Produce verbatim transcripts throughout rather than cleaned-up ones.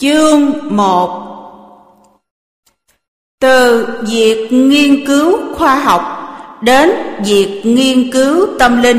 Chương một. Từ việc nghiên cứu khoa học đến việc nghiên cứu tâm linh.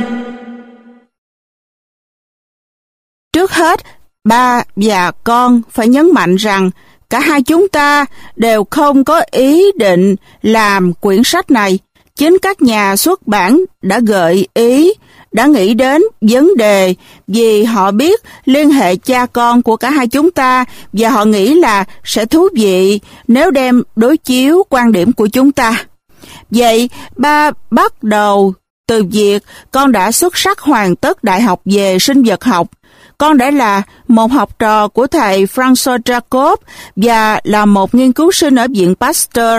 Trước hết, ba và con phải nhấn mạnh rằng cả hai chúng ta đều không có ý định làm quyển sách này. Chính các nhà xuất bản đã gợi ý, đã nghĩ đến vấn đề vì họ biết liên hệ cha con của cả hai chúng ta và họ nghĩ là sẽ thú vị nếu đem đối chiếu quan điểm của chúng ta. Vậy, ba bắt đầu từ việc con đã xuất sắc hoàn tất đại học về sinh vật học. Con đã là một học trò của thầy François Jacob và là một nghiên cứu sinh ở Viện Pasteur.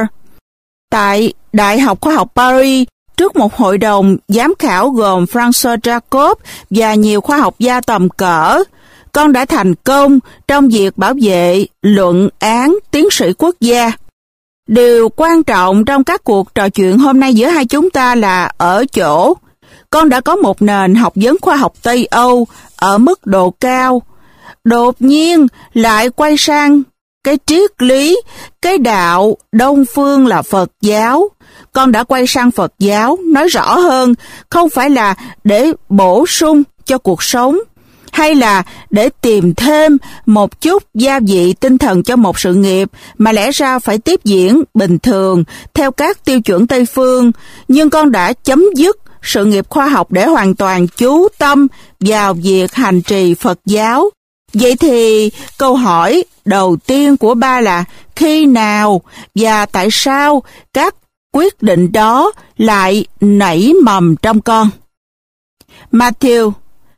Tại Đại học Khoa học Paris, trước một hội đồng giám khảo gồm François Jacob và nhiều khoa học gia tầm cỡ, con đã thành công trong việc bảo vệ luận án tiến sĩ quốc gia. Điều quan trọng trong các cuộc trò chuyện hôm nay giữa hai chúng ta là ở chỗ con đã có một nền học vấn khoa học Tây Âu ở mức độ cao, đột nhiên lại quay sang cái triết lý, cái đạo Đông phương là Phật giáo. Con đã quay sang Phật giáo, nói rõ hơn, không phải là để bổ sung cho cuộc sống, hay là để tìm thêm một chút gia vị tinh thần cho một sự nghiệp mà lẽ ra phải tiếp diễn bình thường theo các tiêu chuẩn Tây phương, nhưng con đã chấm dứt sự nghiệp khoa học để hoàn toàn chú tâm vào việc hành trì Phật giáo. Vậy thì câu hỏi đầu tiên của ba là khi nào và tại sao các quyết định đó lại nảy mầm trong con? Matthew: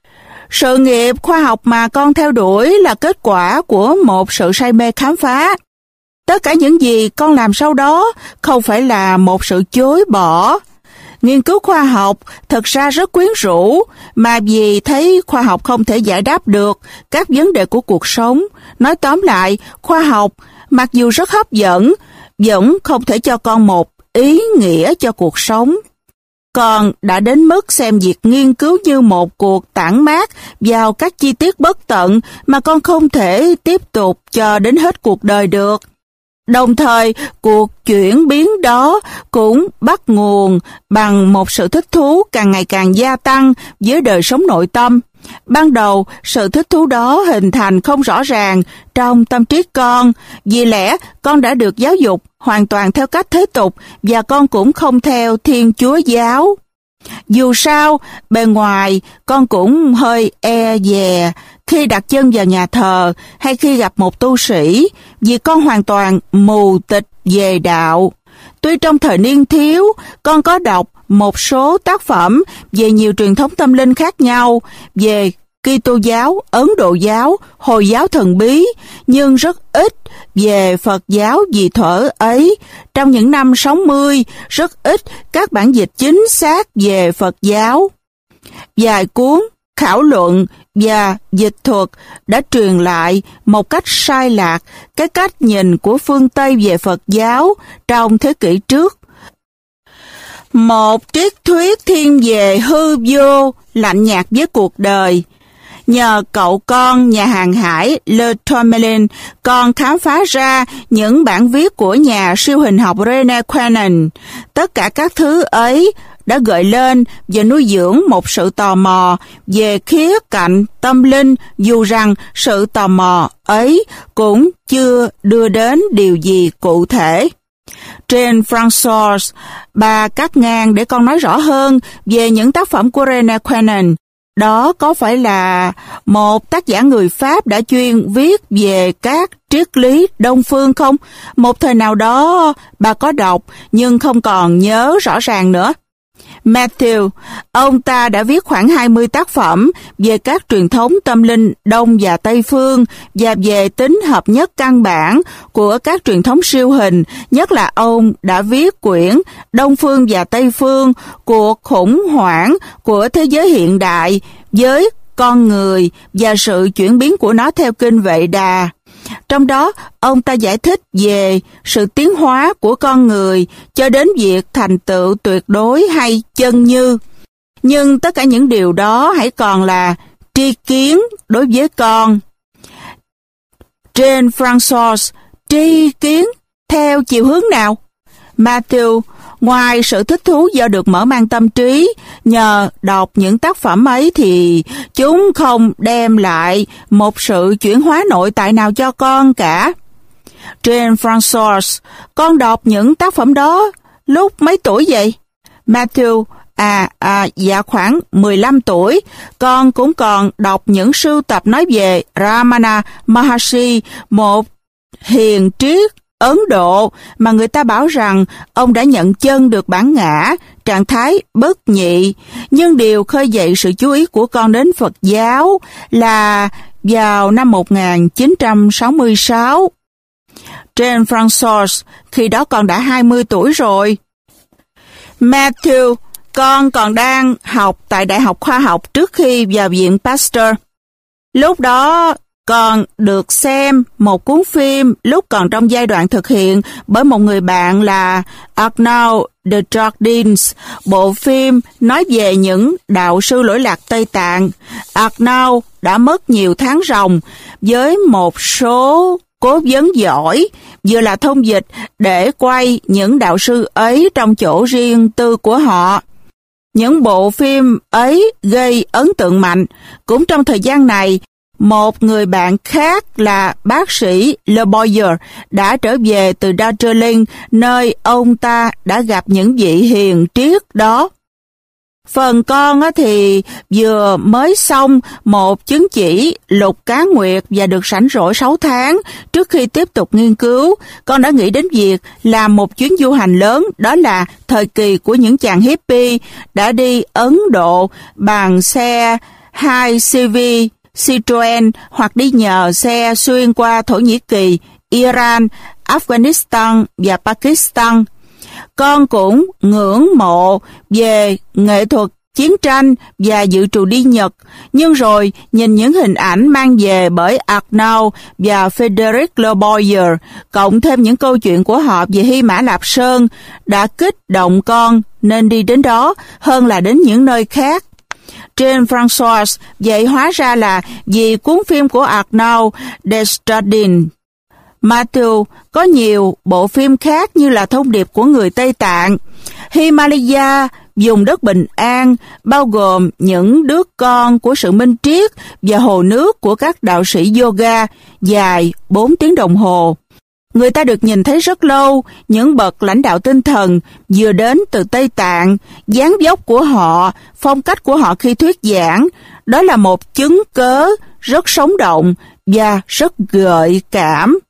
Sự nghiệp khoa học mà con theo đuổi là kết quả của một sự say mê khám phá. Tất cả những gì con làm sau đó không phải là một sự chối bỏ. Nghiên cứu khoa học thật ra rất quyến rũ, mà vì thấy khoa học không thể giải đáp được các vấn đề của cuộc sống. Nói tóm lại, khoa học, mặc dù rất hấp dẫn, vẫn không thể cho con một ý nghĩa cho cuộc sống. Con đã đến mức xem việc nghiên cứu như một cuộc tản mát vào các chi tiết bất tận mà con không thể tiếp tục cho đến hết cuộc đời được. Đồng thời, cuộc chuyển biến đó cũng bắt nguồn bằng một sự thích thú càng ngày càng gia tăng với đời sống nội tâm. Ban đầu, sự thích thú đó hình thành không rõ ràng trong tâm trí con, vì lẽ con đã được giáo dục hoàn toàn theo cách thế tục và con cũng không theo Thiên Chúa giáo. Dù sao, bề ngoài con cũng hơi e dè khi đặt chân vào nhà thờ hay khi gặp một tu sĩ, vì con hoàn toàn mù tịch về đạo. Tuy trong thời niên thiếu, con có đọc một số tác phẩm về nhiều truyền thống tâm linh khác nhau, về Kitô giáo, Ấn Độ giáo, Hồi giáo thần bí, nhưng rất ít về Phật giáo vì thuở ấy. Trong những năm sáu mươi, rất ít các bản dịch chính xác về Phật giáo. Vài cuốn khảo luận và dịch thuật đã truyền lại một cách sai lạc cái cách nhìn của phương Tây về Phật giáo trong thế kỷ trước. Một triết thuyết thiên về hư vô, lạnh nhạt với cuộc đời. Nhờ cậu con nhà hàng hải Le Tourmelin, con khám phá ra những bản viết của nhà siêu hình học René Quenon. Tất cả các thứ ấy đã gợi lên và nuôi dưỡng một sự tò mò về khía cạnh tâm linh, dù rằng sự tò mò ấy cũng chưa đưa đến điều gì cụ thể. Trên François, bà cắt ngang để con nói rõ hơn về những tác phẩm của René Quenon. Đó có phải là một tác giả người Pháp đã chuyên viết về các triết lý Đông phương không? Một thời nào đó bà có đọc nhưng không còn nhớ rõ ràng nữa. Matthew: Ông ta đã viết khoảng hai mươi tác phẩm về các truyền thống tâm linh Đông và Tây phương và về tính hợp nhất căn bản của các truyền thống siêu hình, nhất là ông đã viết quyển Đông phương và Tây phương, cuộc khủng hoảng của thế giới hiện đại với con người và sự chuyển biến của nó theo kinh Vệ Đà. Trong đó, ông ta giải thích về sự tiến hóa của con người cho đến việc thành tựu tuyệt đối hay chân như. Nhưng tất cả những điều đó hãy còn là tri kiến đối với con. Jean-François tri kiến theo chiều hướng nào? Matthew, ngoài sự thích thú do được mở mang tâm trí, nhờ đọc những tác phẩm ấy thì chúng không đem lại một sự chuyển hóa nội tại nào cho con cả. Jean-François, con đọc những tác phẩm đó lúc mấy tuổi vậy? Matthew, à, à, dạ khoảng mười lăm tuổi, con cũng còn đọc những sưu tập nói về Ramana Maharshi, một hiền triết Ấn Độ mà người ta bảo rằng ông đã nhận chân được bản ngã, trạng thái bất nhị. Nhưng điều khơi dậy sự chú ý của con đến Phật giáo là vào năm một nghìn chín trăm sáu mươi sáu. Jean-François, khi đó con đã hai mươi tuổi rồi. Matthew, con còn đang học tại Đại học Khoa học trước khi vào Viện Pasteur. Lúc đó, con được xem một cuốn phim lúc còn trong giai đoạn thực hiện bởi một người bạn là Arnaud de Jardins. Bộ phim nói về những đạo sư lỗi lạc Tây Tạng. Arnaud đã mất nhiều tháng ròng với một số cố vấn giỏi, vừa là thông dịch để quay những đạo sư ấy trong chỗ riêng tư của họ. Những bộ phim ấy gây ấn tượng mạnh. Cũng trong thời gian này, một người bạn khác là bác sĩ Le Boyer đã trở về từ Darjeeling, nơi ông ta đã gặp những vị hiền triết đó. Phần con thì vừa mới xong một chứng chỉ lục cá nguyệt và được rảnh rỗi sáu tháng. Trước khi tiếp tục nghiên cứu, con đã nghĩ đến việc làm một chuyến du hành lớn, đó là thời kỳ của những chàng hippie đã đi Ấn Độ bằng xe hai xê vê Citroën hoặc đi nhờ xe xuyên qua Thổ Nhĩ Kỳ, Iran, Afghanistan và Pakistan. Con cũng ngưỡng mộ về nghệ thuật chiến tranh và dự trù đi Nhật, nhưng rồi nhìn những hình ảnh mang về bởi Arnaud và Frédéric Le Boyer, cộng thêm những câu chuyện của họ về Hy Mã Lạp Sơn, đã kích động con nên đi đến đó hơn là đến những nơi khác. Jean-François, vậy hóa ra là vì cuốn phim của Arnaud de Jardins. Matthew, có nhiều bộ phim khác như là Thông điệp của người Tây Tạng, Himalaya, Vùng đất bình an, bao gồm những đứa con của sự minh triết và hồ nước của các đạo sĩ yoga dài bốn tiếng đồng hồ. Người ta được nhìn thấy rất lâu những bậc lãnh đạo tinh thần vừa đến từ Tây Tạng, dáng dốc của họ, phong cách của họ khi thuyết giảng. Đó là một chứng cớ rất sống động và rất gợi cảm.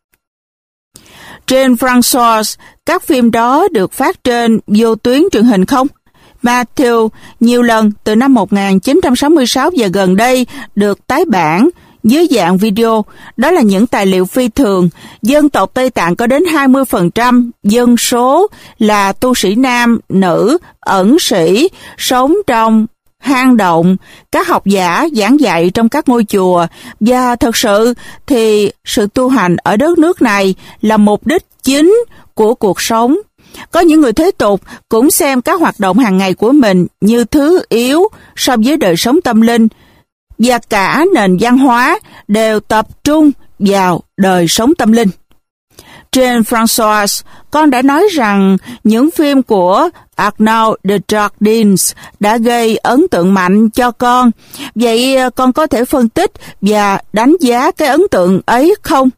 Jean-François, các phim đó được phát trên vô tuyến truyền hình không? Matthew, nhiều lần từ năm một nghìn chín trăm sáu mươi sáu và gần đây được tái bản dưới dạng video. Đó là những tài liệu phi thường. Dân tộc Tây Tạng có đến hai mươi phần trăm dân số là tu sĩ nam, nữ, ẩn sĩ, sống trong hang động, các học giả giảng dạy trong các ngôi chùa, và thật sự thì sự tu hành ở đất nước này là mục đích chính của cuộc sống. Có những người thế tục cũng xem các hoạt động hàng ngày của mình như thứ yếu so với đời sống tâm linh, và cả nền văn hóa đều tập trung vào đời sống tâm linh. Jean-François, con đã nói rằng những phim của Arnaud de Jardins đã gây ấn tượng mạnh cho con. Vậy con có thể phân tích và đánh giá cái ấn tượng ấy không?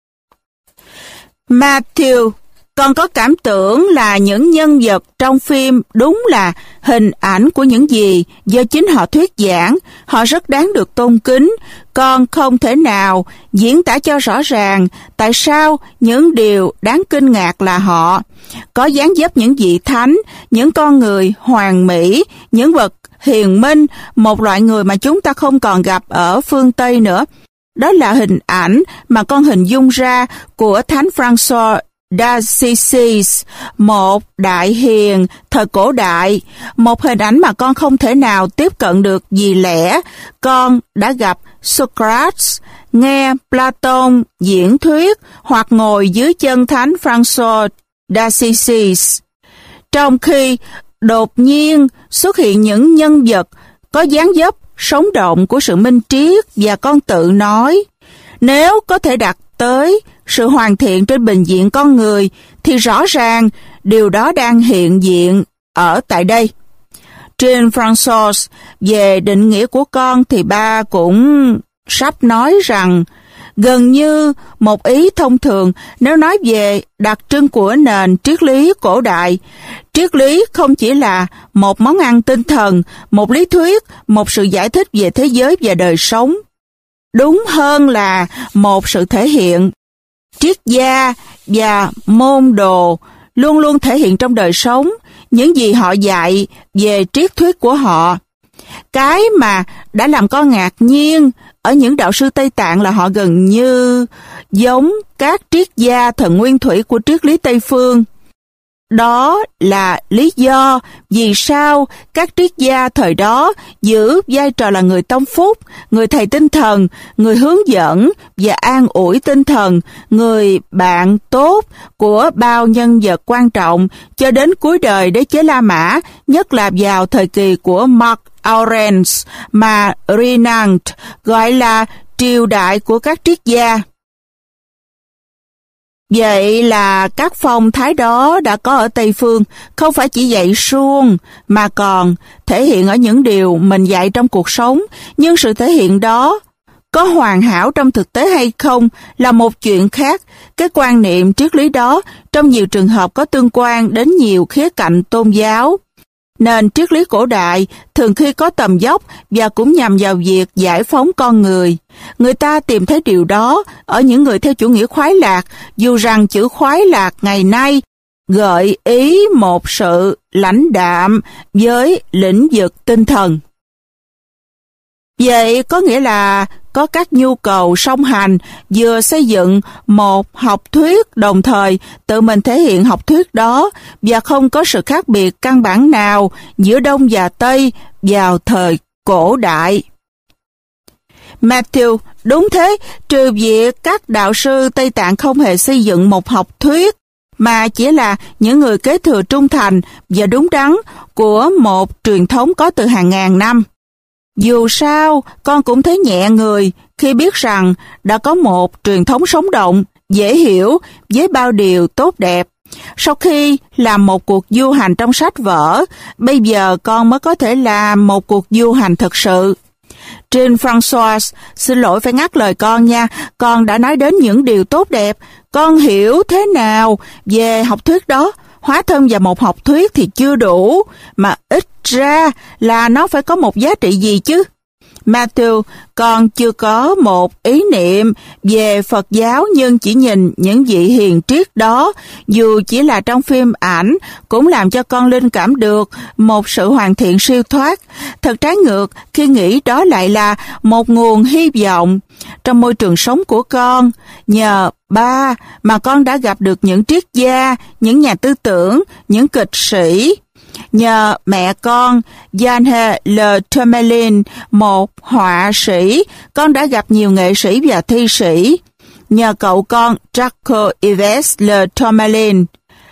Matthew, con có cảm tưởng là những nhân vật trong phim đúng là hình ảnh của những gì do chính họ thuyết giảng. Họ rất đáng được tôn kính. Con không thể nào diễn tả cho rõ ràng tại sao những điều đáng kinh ngạc là họ có dáng dấp những vị thánh, những con người hoàn mỹ, những bậc hiền minh, một loại người mà chúng ta không còn gặp ở phương Tây nữa. Đó là hình ảnh mà con hình dung ra của Thánh François d'Assisi, một đại hiền thời cổ đại, một hình ảnh mà con không thể nào tiếp cận được vì lẽ con đã gặp Socrates, nghe Platon diễn thuyết hoặc ngồi dưới chân Thánh François d'Assisi. Trong khi đột nhiên xuất hiện những nhân vật có dáng dấp sống động của sự minh triết, và con tự nói, nếu có thể đặt tới sự hoàn thiện trên bình diện con người, thì rõ ràng điều đó đang hiện diện ở tại đây. Jean-François về định nghĩa của con thì ba cũng sắp nói rằng gần như một ý thông thường nếu nói về đặc trưng của nền triết lý cổ đại. Triết lý không chỉ là một món ăn tinh thần, một lý thuyết, một sự giải thích về thế giới và đời sống. Đúng hơn là một sự thể hiện. Triết gia và môn đồ luôn luôn thể hiện trong đời sống những gì họ dạy về triết thuyết của họ. Cái mà đã làm con ngạc nhiên ở những đạo sư Tây Tạng là họ gần như giống các triết gia thần nguyên thủy của triết lý Tây Phương. Đó là lý do vì sao các triết gia thời đó giữ vai trò là người tâm phúc, người thầy tinh thần, người hướng dẫn và an ủi tinh thần, người bạn tốt của bao nhân vật quan trọng cho đến cuối đời đế chế La Mã, nhất là vào thời kỳ của Marc Aurèle mà Renan gọi là triều đại của các triết gia. Vậy là các phong thái đó đã có ở Tây Phương, không phải chỉ dạy suông, mà còn thể hiện ở những điều mình dạy trong cuộc sống. Nhưng sự thể hiện đó có hoàn hảo trong thực tế hay không là một chuyện khác. Cái quan niệm triết lý đó trong nhiều trường hợp có tương quan đến nhiều khía cạnh tôn giáo. Nền triết lý cổ đại thường khi có tầm dốc và cũng nhằm vào việc giải phóng con người. Người ta tìm thấy điều đó ở những người theo chủ nghĩa khoái lạc, dù rằng chữ khoái lạc ngày nay gợi ý một sự lãnh đạm với lĩnh vực tinh thần. Vậy có nghĩa là có các nhu cầu song hành, vừa xây dựng một học thuyết đồng thời tự mình thể hiện học thuyết đó, và không có sự khác biệt căn bản nào giữa Đông và Tây vào thời cổ đại. Matthew, đúng thế, trừ việc các đạo sư Tây Tạng không hề xây dựng một học thuyết, mà chỉ là những người kế thừa trung thành và đúng đắn của một truyền thống có từ hàng ngàn năm. Dù sao, con cũng thấy nhẹ người khi biết rằng đã có một truyền thống sống động, dễ hiểu với bao điều tốt đẹp. Sau khi làm một cuộc du hành trong sách vở, bây giờ con mới có thể làm một cuộc du hành thực sự. Jean-François, xin lỗi phải ngắt lời con nha, con đã nói đến những điều tốt đẹp. Con hiểu thế nào về học thuyết đó? Hóa thân vào một học thuyết thì chưa đủ, mà ít ra là nó phải có một giá trị gì chứ. Matthew, con chưa có một ý niệm về Phật giáo, nhưng chỉ nhìn những vị hiền triết đó, dù chỉ là trong phim ảnh, cũng làm cho con linh cảm được một sự hoàn thiện siêu thoát. Thật trái ngược khi nghĩ đó lại là một nguồn hy vọng. Trong môi trường sống của con, nhờ ba mà con đã gặp được những triết gia, những nhà tư tưởng, những kịch sĩ. Nhờ mẹ con, Jeanne Le Tourmelin, một họa sĩ, con đã gặp nhiều nghệ sĩ và thi sĩ. Nhờ cậu con, Jacques-Yves Le Tourmelin,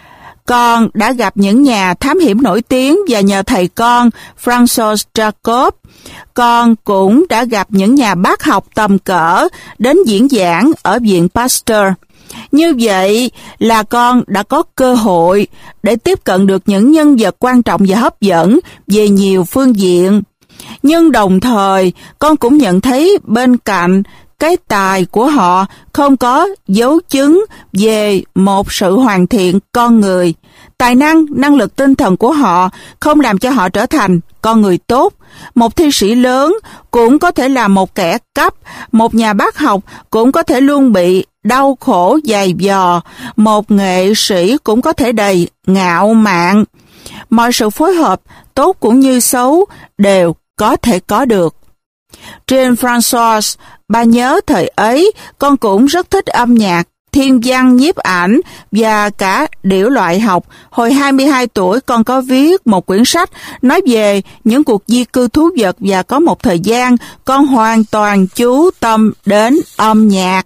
con đã gặp những nhà thám hiểm nổi tiếng, và nhờ thầy con, François Jacob, con cũng đã gặp những nhà bác học tầm cỡ đến diễn giảng ở Viện Pasteur. Như vậy là con đã có cơ hội để tiếp cận được những nhân vật quan trọng và hấp dẫn về nhiều phương diện. Nhưng đồng thời, con cũng nhận thấy bên cạnh cái tài của họ không có dấu chứng về một sự hoàn thiện con người. Tài năng, năng lực tinh thần của họ không làm cho họ trở thành con người tốt. Một thi sĩ lớn cũng có thể là một kẻ cắp, một nhà bác học cũng có thể luôn bị đau khổ dày vò, một nghệ sĩ cũng có thể đầy ngạo mạn. Mọi sự phối hợp, tốt cũng như xấu, đều có thể có được. Jean-François, ba nhớ thời ấy, con cũng rất thích âm nhạc, thiên văn, nhiếp ảnh và cả điểu loại học. Hồi hai mươi hai tuổi, con có viết một quyển sách nói về những cuộc di cư thú vật, và có một thời gian con hoàn toàn chú tâm đến âm nhạc.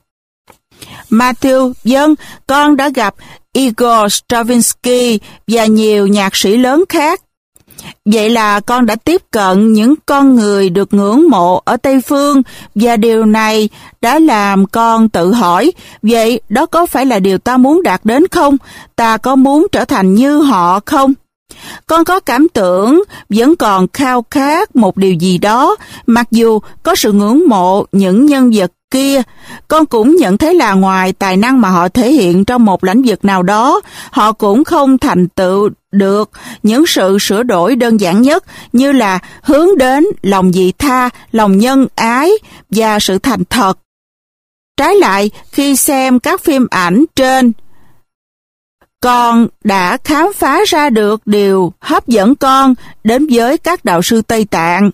Matthew, vâng, con đã gặp Igor Stravinsky và nhiều nhạc sĩ lớn khác. Vậy là con đã tiếp cận những con người được ngưỡng mộ ở Tây Phương, và điều này đã làm con tự hỏi, vậy đó có phải là điều ta muốn đạt đến không? Ta có muốn trở thành như họ không? Con có cảm tưởng vẫn còn khao khát một điều gì đó, mặc dù có sự ngưỡng mộ những nhân vật kia. Con cũng nhận thấy là ngoài tài năng mà họ thể hiện trong một lĩnh vực nào đó, họ cũng không thành tựu được những sự sửa đổi đơn giản nhất, như là hướng đến lòng vị tha, lòng nhân ái và sự thành thật. Trái lại, khi xem các phim ảnh trên, con đã khám phá ra được điều hấp dẫn con đến với các đạo sư Tây Tạng.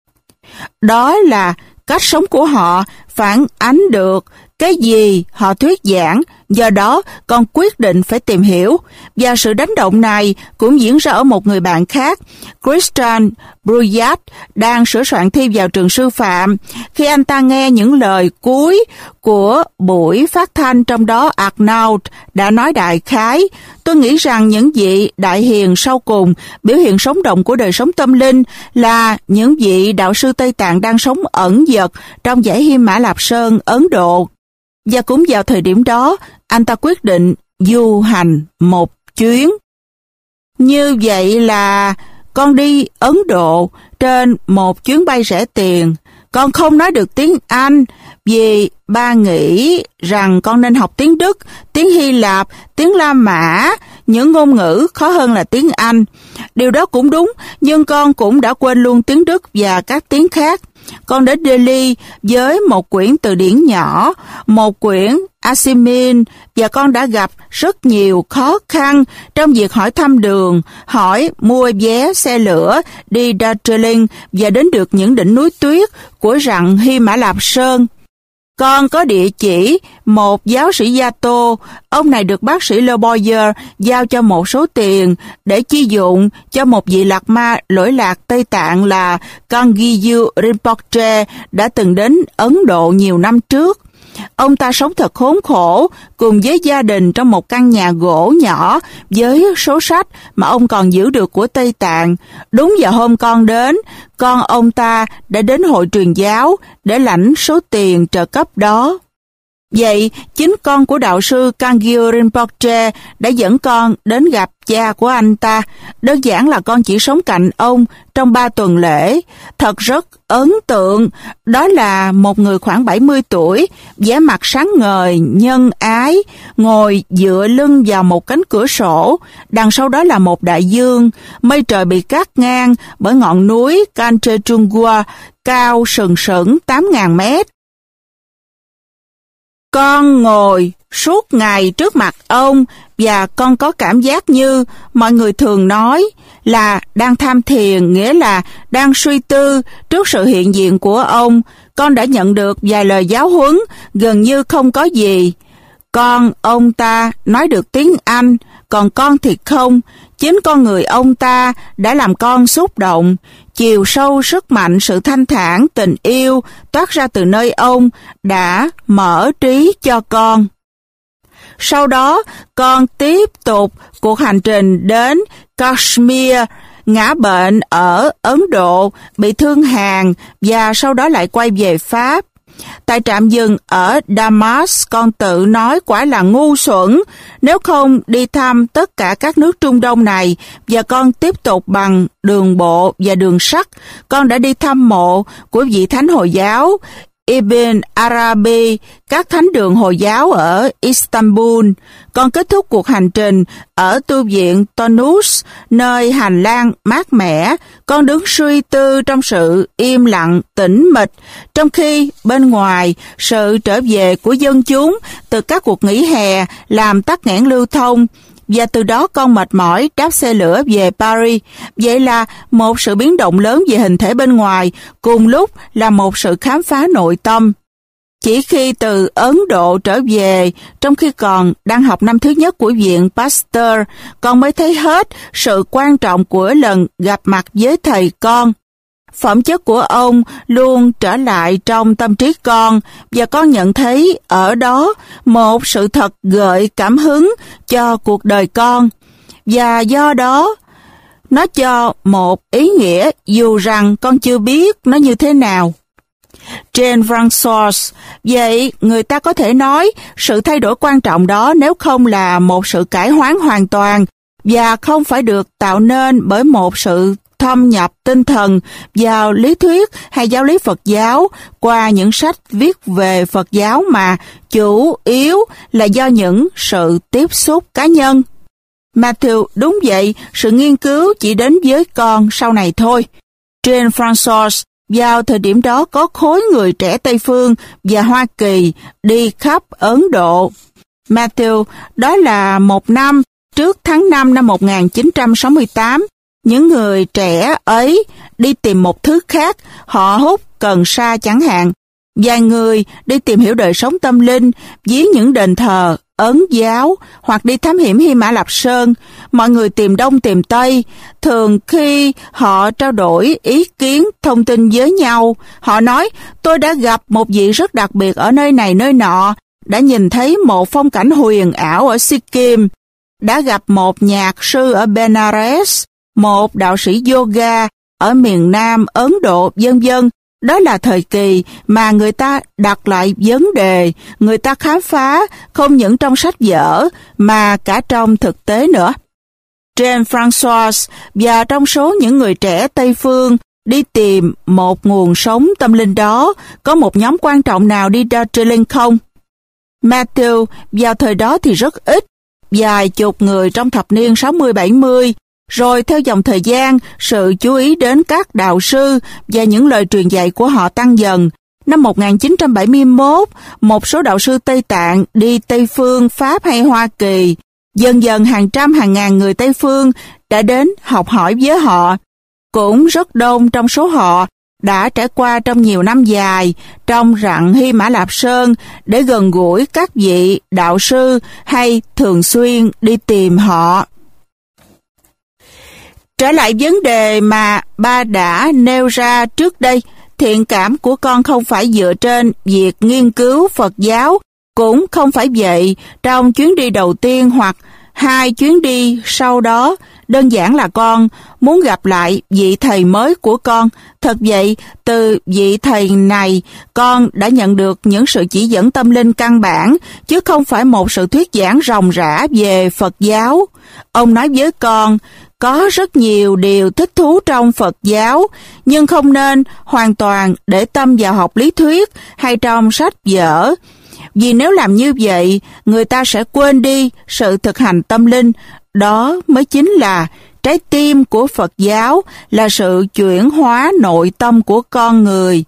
Đó là cách sống của họ phản ánh được cái gì họ thuyết giảng, do đó con quyết định phải tìm hiểu. Và sự đánh động này cũng diễn ra ở một người bạn khác, Christian Bruyat, đang sửa soạn thi vào trường sư phạm. Khi anh ta nghe những lời cuối của buổi phát thanh, trong đó Arnaud đã nói đại khái: tôi nghĩ rằng những vị đại hiền sau cùng, biểu hiện sống động của đời sống tâm linh, là những vị đạo sư Tây Tạng đang sống ẩn dật trong dãy Hy Mã Lạp Sơn, Ấn Độ. Và cũng vào thời điểm đó, anh ta quyết định du hành một chuyến. Như vậy là con đi Ấn Độ trên một chuyến bay rẻ tiền. Con không nói được tiếng Anh vì ba nghĩ rằng con nên học tiếng Đức, tiếng Hy Lạp, tiếng La Mã, những ngôn ngữ khó hơn là tiếng Anh. Điều đó cũng đúng, nhưng con cũng đã quên luôn tiếng Đức và các tiếng khác. Con đến Delhi với một quyển từ điển nhỏ, một quyển Asimin, và con đã gặp rất nhiều khó khăn trong việc hỏi thăm đường, hỏi mua vé xe lửa đi Darjeeling và đến được những đỉnh núi tuyết của rặng Hy Mã Lạp Sơn. Con có địa chỉ một giáo sĩ Gia Tô. Ông này được bác sĩ Le Boyer giao cho một số tiền để chi dụng cho một vị lạc ma lỗi lạc Tây Tạng là Kangyu Rinpoche đã từng đến Ấn Độ nhiều năm trước. Ông ta sống thật khốn khổ cùng với gia đình trong một căn nhà gỗ nhỏ với số sách mà ông còn giữ được của Tây Tạng. Đúng vào hôm con đến, con ông ta đã đến hội truyền giáo để lãnh số tiền trợ cấp đó. Vậy, chính con của đạo sư Kangyu Rinpoche đã dẫn con đến gặp cha của anh ta. Đơn giản là con chỉ sống cạnh ông trong ba tuần lễ. Thật rất ấn tượng. Đó là một người khoảng bảy mươi tuổi, vẻ mặt sáng ngời, nhân ái, ngồi dựa lưng vào một cánh cửa sổ. Đằng sau đó là một đại dương. Mây trời bị cắt ngang bởi ngọn núi Kanchenjunga cao sừng sững tám nghìn mét. Con ngồi suốt ngày trước mặt ông và con có cảm giác như mọi người thường nói là đang tham thiền, nghĩa là đang suy tư trước sự hiện diện của ông. Con đã nhận được vài lời giáo huấn, gần như không có gì. Con ông ta nói được tiếng Anh, còn con thì không. Chính con người ông ta đã làm con xúc động. Chiều sâu sức mạnh, sự thanh thản, tình yêu toát ra từ nơi ông đã mở trí cho con. Sau đó, con tiếp tục cuộc hành trình đến Kashmir, ngã bệnh ở Ấn Độ, bị thương hàn và sau đó lại quay về Pháp. Tại trạm dừng ở Damas, con tự nói quả là ngu xuẩn nếu không đi thăm tất cả các nước Trung Đông này, và con tiếp tục bằng đường bộ và đường sắt. Con đã đi thăm mộ của vị thánh Hồi giáo Ibn Arabi, các thánh đường Hồi giáo ở Istanbul. Con kết thúc cuộc hành trình ở tu viện Tonus, nơi hành lang mát mẻ. Con đứng suy tư trong sự im lặng tĩnh mịch, trong khi bên ngoài sự trở về của dân chúng từ các cuộc nghỉ hè làm tắc nghẽn lưu thông. Và từ đó con mệt mỏi đáp xe lửa về Paris. Vậy là một sự biến động lớn về hình thể bên ngoài, cùng lúc là một sự khám phá nội tâm. Chỉ khi từ Ấn Độ trở về, trong khi còn đang học năm thứ nhất của viện Pasteur, con mới thấy hết sự quan trọng của lần gặp mặt với thầy con. Phẩm chất của ông luôn trở lại trong tâm trí con, và con nhận thấy ở đó một sự thật gợi cảm hứng cho cuộc đời con. Và do đó, Nó cho một ý nghĩa dù rằng con chưa biết nó như thế nào. Jean-François, vậy người ta có thể nói sự thay đổi quan trọng đó nếu không là một sự cải hoán hoàn toàn và không phải được tạo nên bởi một sự thâm nhập tinh thần vào lý thuyết hay giáo lý Phật giáo qua những sách viết về Phật giáo mà chủ yếu là do những sự tiếp xúc cá nhân. Matthew, đúng vậy, sự nghiên cứu chỉ đến với con sau này thôi. Jean-François, vào thời điểm đó có khối người trẻ Tây Phương và Hoa Kỳ đi khắp Ấn Độ. Matthew, đó là một năm trước tháng năm năm một nghìn chín trăm sáu mươi tám. Những người trẻ ấy đi tìm một thứ khác, họ hút cần sa chẳng hạn. Vài người đi tìm hiểu đời sống tâm linh, với những đền thờ Ấn giáo, hoặc đi thám hiểm Hy Mã Lạp Sơn. Mọi người tìm đông tìm tây. Thường khi họ trao đổi ý kiến, thông tin với nhau, họ nói, tôi đã gặp một vị rất đặc biệt ở nơi này nơi nọ, đã nhìn thấy một phong cảnh huyền ảo ở Sikkim, đã gặp một nhạc sư ở Benares, một đạo sĩ yoga ở miền Nam Ấn Độ, vân vân. Đó là thời kỳ mà người ta đặt lại vấn đề, người ta khám phá không những trong sách vở mà cả trong thực tế nữa. Jean-François và trong số những người trẻ Tây Phương đi tìm một nguồn sống tâm linh đó, có một nhóm quan trọng nào đi Darjeeling không? Matthew, vào thời đó thì rất ít, vài chục người trong thập niên sáu mươi bảy mươi. Rồi theo dòng thời gian, sự chú ý đến các đạo sư và những lời truyền dạy của họ tăng dần. Năm một nghìn chín trăm bảy mươi mốt, một số đạo sư Tây Tạng đi Tây Phương, Pháp hay Hoa Kỳ. Dần dần hàng trăm hàng ngàn người Tây Phương đã đến học hỏi với họ. Cũng rất đông trong số họ đã trải qua trong nhiều năm dài trong rặng Hy Mã Lạp Sơn để gần gũi các vị đạo sư hay thường xuyên đi tìm họ. Trở lại vấn đề mà ba đã nêu ra trước đây, thiện cảm của con không phải dựa trên việc nghiên cứu Phật giáo, cũng không phải vậy trong chuyến đi đầu tiên hoặc hai chuyến đi sau đó. Đơn giản là con muốn gặp lại vị thầy mới của con. Thật vậy, từ vị thầy này, con đã nhận được những sự chỉ dẫn tâm linh căn bản, chứ không phải một sự thuyết giảng ròng rã về Phật giáo. Ông nói với con, có rất nhiều điều thích thú trong Phật giáo, nhưng không nên hoàn toàn để tâm vào học lý thuyết hay trong sách vở. Vì nếu làm như vậy, người ta sẽ quên đi sự thực hành tâm linh. Đó mới chính là trái tim của Phật giáo, là sự chuyển hóa nội tâm của con người.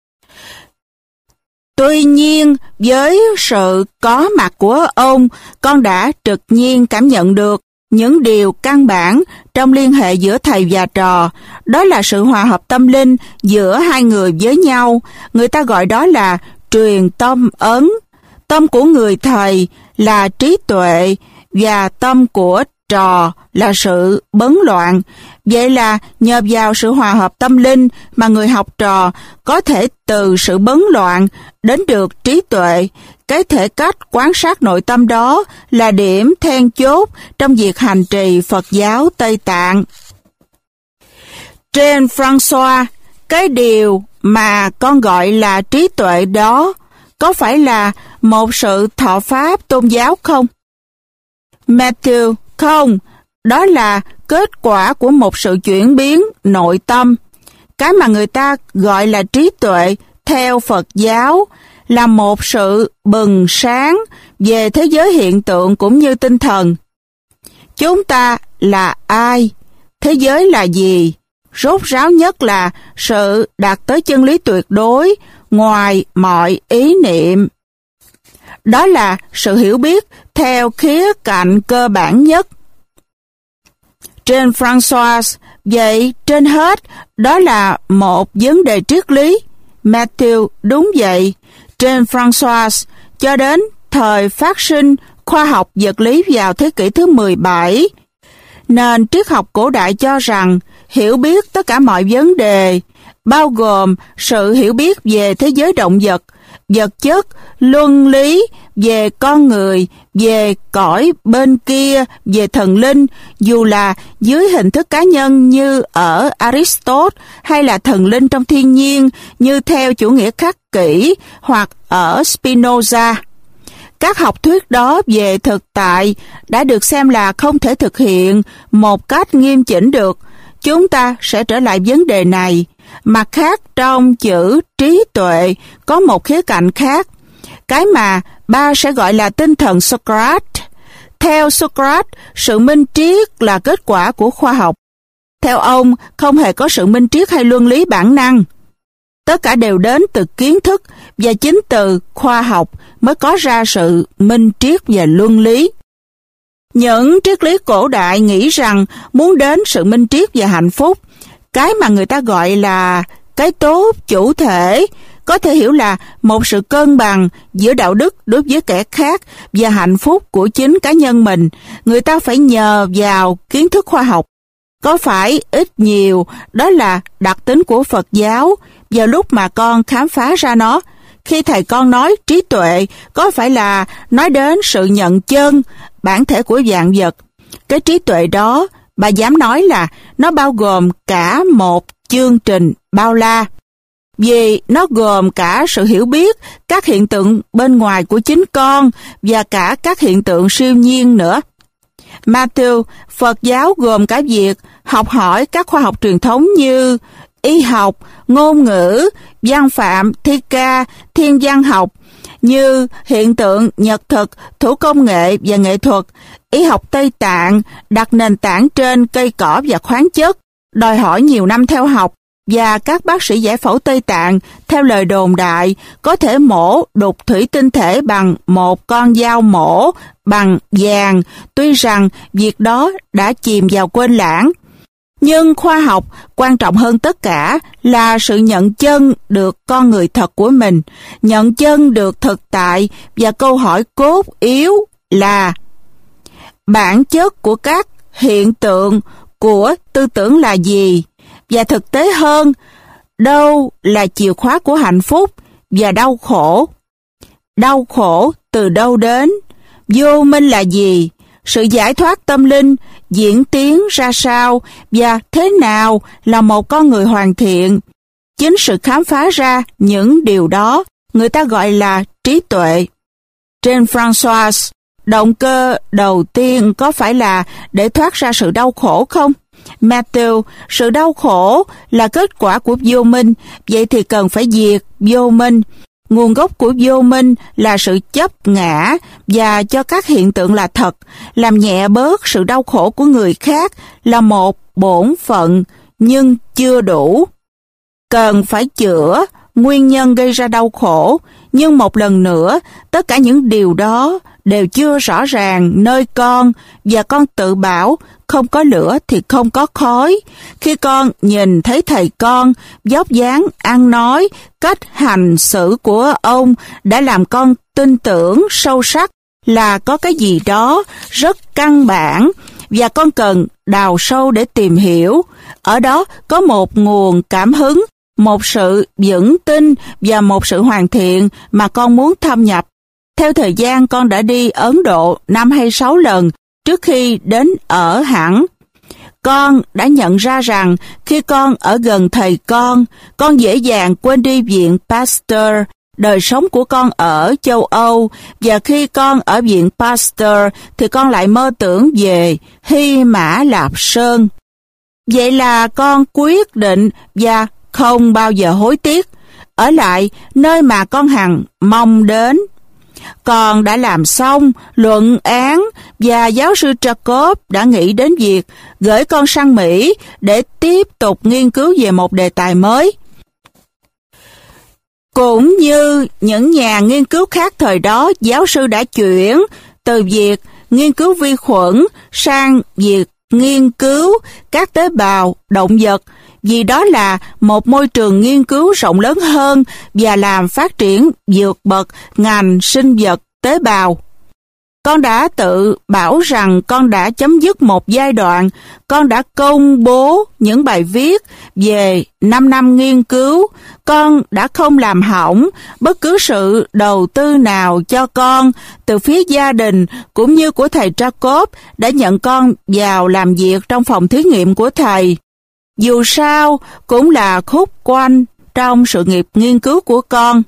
Tuy nhiên, với sự có mặt của ông, con đã trực nhiên cảm nhận được những điều căn bản trong liên hệ giữa thầy và trò. Đó là sự hòa hợp tâm linh giữa hai người với nhau. Người ta gọi đó là truyền tâm ấn. Tâm của người thầy là trí tuệ và tâm của trò là sự bấn loạn. Vậy là nhờ vào sự hòa hợp tâm linh mà người học trò có thể từ sự bấn loạn đến được trí tuệ. Cái thể cách quan sát nội tâm đó là điểm then chốt trong việc hành trì Phật giáo Tây Tạng. Jean-François, cái điều mà con gọi là trí tuệ đó có phải là một sự thọ pháp tôn giáo không? Matthew, không, đó là kết quả của một sự chuyển biến nội tâm. Cái mà người ta gọi là trí tuệ theo Phật giáo là một sự bừng sáng về thế giới hiện tượng cũng như tinh thần. Chúng ta là ai? Thế giới là gì? Rốt ráo nhất là sự đạt tới chân lý tuyệt đối ngoài mọi ý niệm. Đó là sự hiểu biết theo khía cạnh cơ bản nhất. Jean-François, vậy trên hết, đó là một vấn đề triết lý. Matthew, đúng vậy. Jean-François, cho đến thời phát sinh khoa học vật lý vào thế kỷ thứ mười bảy, nền triết học cổ đại cho rằng hiểu biết tất cả mọi vấn đề, bao gồm sự hiểu biết về thế giới động vật, vật chất, luân lý về con người, về cõi bên kia, về thần linh, dù là dưới hình thức cá nhân như ở Aristotle hay là thần linh trong thiên nhiên như theo chủ nghĩa khắc kỷ hoặc ở Spinoza. Các học thuyết đó về thực tại đã được xem là không thể thực hiện một cách nghiêm chỉnh được. Chúng ta sẽ trở lại vấn đề này. Mặt khác, trong chữ trí tuệ có một khía cạnh khác, cái mà ba sẽ gọi là tinh thần Socrates. Theo Socrates, sự minh triết là kết quả của khoa học. Theo ông, không hề có sự minh triết hay luân lý bản năng. Tất cả đều đến từ kiến thức, và chính từ khoa học mới có ra sự minh triết và luân lý. Những triết lý cổ đại nghĩ rằng muốn đến sự minh triết và hạnh phúc, cái mà người ta gọi là cái tốt chủ thể, có thể hiểu là một sự cân bằng giữa đạo đức đối với kẻ khác và hạnh phúc của chính cá nhân mình. Người ta phải nhờ vào kiến thức khoa học. Có phải ít nhiều, đó là đặc tính của Phật giáo. Vào lúc mà con khám phá ra nó, khi thầy con nói trí tuệ, có phải là nói đến sự nhận chân, bản thể của vạn vật. Cái trí tuệ đó, bà dám nói là nó bao gồm cả một chương trình bao la. Vì nó gồm cả sự hiểu biết các hiện tượng bên ngoài của chính con và cả các hiện tượng siêu nhiên nữa. Matthew, Phật giáo gồm cả việc học hỏi các khoa học truyền thống như y học, ngôn ngữ, văn phạm, thi ca, thiên văn học, như hiện tượng nhật thực, thủ công nghệ và nghệ thuật. Y học Tây Tạng đặt nền tảng trên cây cỏ và khoáng chất, đòi hỏi nhiều năm theo học, và các bác sĩ giải phẫu Tây Tạng, theo lời đồn đại, có thể mổ đục thủy tinh thể bằng một con dao mổ bằng vàng, tuy rằng việc đó đã chìm vào quên lãng. Nhưng khoa học quan trọng hơn tất cả là sự nhận chân được con người thật của mình, nhận chân được thực tại, và câu hỏi cốt yếu là bản chất của các hiện tượng của tư tưởng là gì, và thực tế hơn, đâu là chìa khóa của hạnh phúc và đau khổ. Đau khổ từ đâu đến? Vô minh là gì? Sự giải thoát tâm linh diễn tiến ra sao, và thế nào là một con người hoàn thiện? Chính sự khám phá ra những điều đó người ta gọi là trí tuệ. Jean-François, động cơ đầu tiên có phải là để thoát ra sự đau khổ không? Matthew, sự đau khổ là kết quả của vô minh, vậy thì cần phải diệt vô minh. Nguồn gốc của vô minh là sự chấp ngã và cho các hiện tượng là thật. Làm nhẹ bớt sự đau khổ của người khác là một bổn phận, nhưng chưa đủ. Cần phải chữa nguyên nhân gây ra đau khổ, nhưng một lần nữa, tất cả những điều đó đều chưa rõ ràng nơi con, và con tự bảo không có lửa thì không có khói. Khi con nhìn thấy thầy con, vóc dáng, ăn nói, cách hành xử của ông đã làm con tin tưởng sâu sắc là có cái gì đó rất căn bản, và con cần đào sâu để tìm hiểu. Ở đó có một nguồn cảm hứng, một sự vững tin và một sự hoàn thiện mà con muốn thâm nhập. Theo thời gian, con đã đi Ấn Độ năm hay sáu lần trước khi đến ở hẳn. Con đã nhận ra rằng khi con ở gần thầy con, con dễ dàng quên đi viện Pasteur, đời sống của con ở châu Âu, và khi con ở viện Pasteur thì con lại mơ tưởng về Hy Mã Lạp Sơn. Vậy là con quyết định và không bao giờ hối tiếc ở lại nơi mà con hằng mong đến. Con đã làm xong luận án, và giáo sư Jacob đã nghĩ đến việc gửi con sang Mỹ để tiếp tục nghiên cứu về một đề tài mới. Cũng như những nhà nghiên cứu khác thời đó, giáo sư đã chuyển từ việc nghiên cứu vi khuẩn sang việc nghiên cứu các tế bào động vật, vì đó là một môi trường nghiên cứu rộng lớn hơn và làm phát triển vượt bậc ngành sinh vật tế bào. Con đã tự bảo rằng con đã chấm dứt một giai đoạn, con đã công bố những bài viết về năm năm nghiên cứu, con đã không làm hỏng bất cứ sự đầu tư nào cho con từ phía gia đình cũng như của thầy Jacob đã nhận con vào làm việc trong phòng thí nghiệm của thầy. Dù sao, cũng là khúc quanh trong sự nghiệp nghiên cứu của con.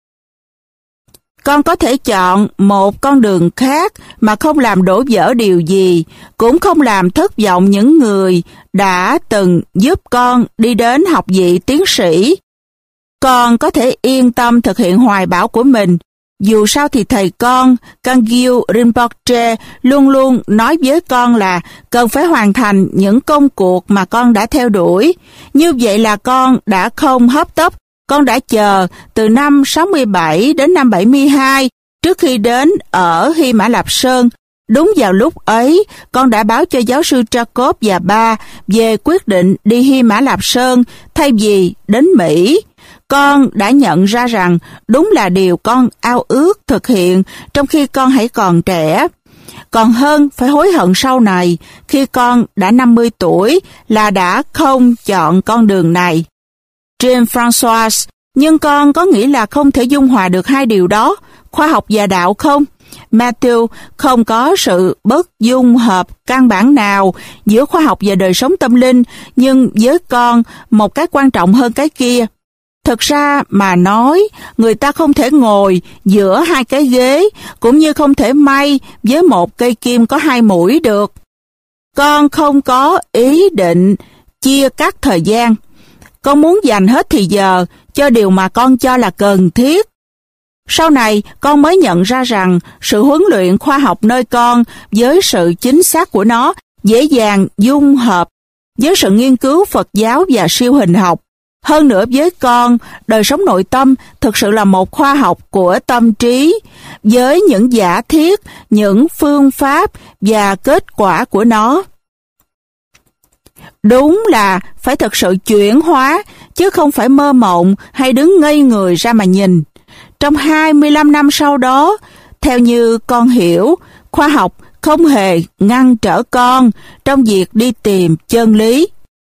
Con có thể chọn một con đường khác mà không làm đổ vỡ điều gì, cũng không làm thất vọng những người đã từng giúp con đi đến học vị tiến sĩ. Con có thể yên tâm thực hiện hoài bão của mình. Dù sao thì thầy con, Kangyu Rinpoche, luôn luôn nói với con là cần phải hoàn thành những công cuộc mà con đã theo đuổi. Như vậy là con đã không hấp tấp. Con đã chờ từ năm sáu mươi bảy đến năm bảy mươi hai trước khi đến ở Hy Mã Lạp Sơn. Đúng vào lúc ấy, con đã báo cho giáo sư Jacob và ba về quyết định đi Hy Mã Lạp Sơn thay vì đến Mỹ. Con đã nhận ra rằng đúng là điều con ao ước thực hiện trong khi con hãy còn trẻ. Còn hơn phải hối hận sau này khi con đã năm mươi tuổi là đã không chọn con đường này. Jean-François, nhưng con có nghĩ là không thể dung hòa được hai điều đó, khoa học và đạo không? Matthew, không có sự bất dung hợp căn bản nào giữa khoa học và đời sống tâm linh, nhưng với con, một cái quan trọng hơn cái kia. Thực ra mà nói, người ta không thể ngồi giữa hai cái ghế, cũng như không thể may với một cây kim có hai mũi được. Con không có ý định chia cắt thời gian. Con muốn dành hết thì giờ cho điều mà con cho là cần thiết. Sau này, con mới nhận ra rằng sự huấn luyện khoa học nơi con với sự chính xác của nó dễ dàng dung hợp với sự nghiên cứu Phật giáo và siêu hình học. Hơn nữa với con, đời sống nội tâm thực sự là một khoa học của tâm trí, với những giả thiết, những phương pháp và kết quả của nó. Đúng là phải thực sự chuyển hóa, chứ không phải mơ mộng hay đứng ngây người ra mà nhìn. Trong hai mươi lăm năm sau đó, theo như con hiểu, khoa học không hề ngăn trở con trong việc đi tìm chân lý.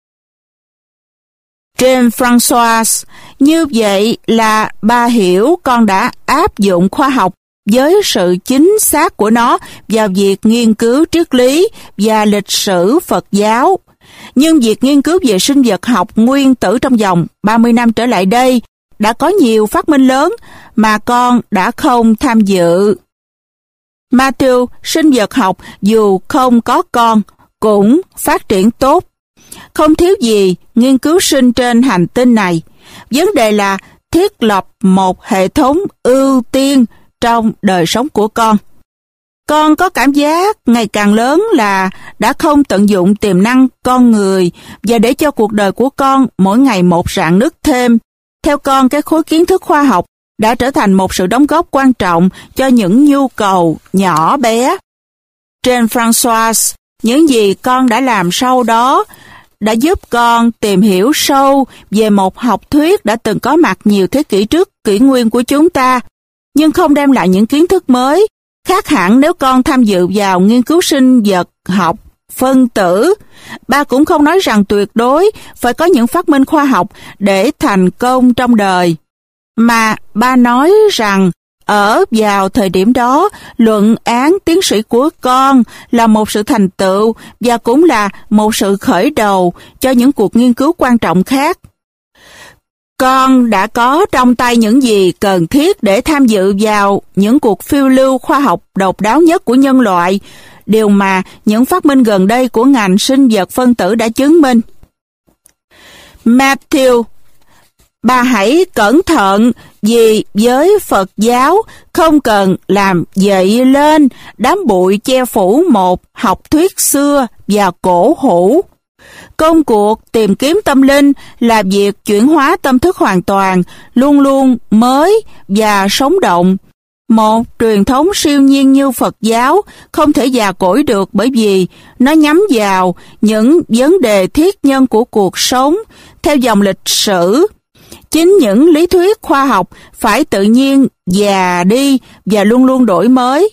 Jean-François, như vậy là ba hiểu con đã áp dụng khoa học với sự chính xác của nó vào việc nghiên cứu triết lý và lịch sử Phật giáo. Nhưng việc nghiên cứu về sinh vật học nguyên tử trong vòng ba mươi năm trở lại đây đã có nhiều phát minh lớn mà con đã không tham dự. Matthew, sinh vật học dù không có con cũng phát triển tốt. Không thiếu gì nghiên cứu sinh trên hành tinh này. Vấn đề là thiết lập một hệ thống ưu tiên trong đời sống của con. Con có cảm giác ngày càng lớn là đã không tận dụng tiềm năng con người và để cho cuộc đời của con mỗi ngày một rạn nứt thêm. Theo con, cái khối kiến thức khoa học đã trở thành một sự đóng góp quan trọng cho những nhu cầu nhỏ bé. Jean-François, những gì con đã làm sau đó đã giúp con tìm hiểu sâu về một học thuyết đã từng có mặt nhiều thế kỷ trước kỷ nguyên của chúng ta, nhưng không đem lại những kiến thức mới. Khác hẳn nếu con tham dự vào nghiên cứu sinh vật học phân tử. Ba cũng không nói rằng tuyệt đối phải có những phát minh khoa học để thành công trong đời, mà ba nói rằng ở vào thời điểm đó, luận án tiến sĩ của con là một sự thành tựu và cũng là một sự khởi đầu cho những cuộc nghiên cứu quan trọng khác. Con đã có trong tay những gì cần thiết để tham dự vào những cuộc phiêu lưu khoa học độc đáo nhất của nhân loại, điều mà những phát minh gần đây của ngành sinh vật phân tử đã chứng minh. Matthew, bà hãy cẩn thận vì với Phật giáo không cần làm dậy lên đám bụi che phủ một học thuyết xưa và cổ hủ. Công cuộc tìm kiếm tâm linh là việc chuyển hóa tâm thức hoàn toàn, luôn luôn mới và sống động. Một truyền thống siêu nhiên như Phật giáo không thể già cỗi được bởi vì nó nhắm vào những vấn đề thiết nhân của cuộc sống theo dòng lịch sử. Chính những lý thuyết khoa học phải tự nhiên già đi và luôn luôn đổi mới.